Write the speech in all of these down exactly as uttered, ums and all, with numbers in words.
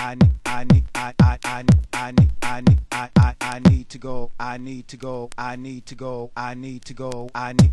I need, I need, I, I, I, I need, I need, I, I, I need to go, I need to go, I need to go, I need to go, I need.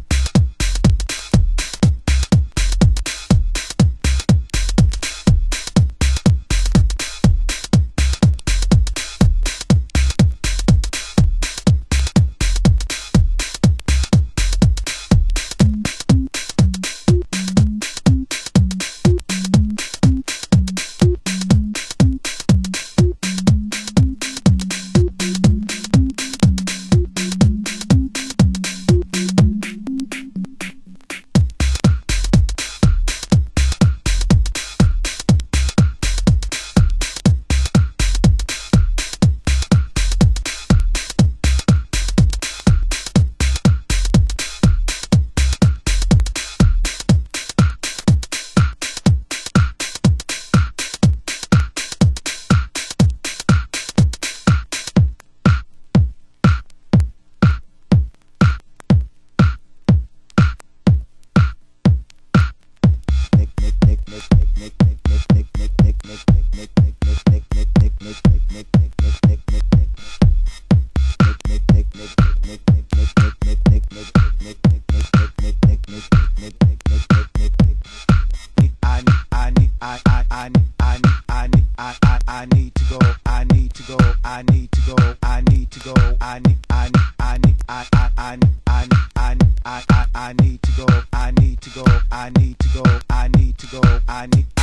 I need to go, I need to go, I need to go, I need to go, I need, I need, I need, I, I, I need, I need, I need, I, I, I need to go, I need to go, I need to go, I need to go, I need.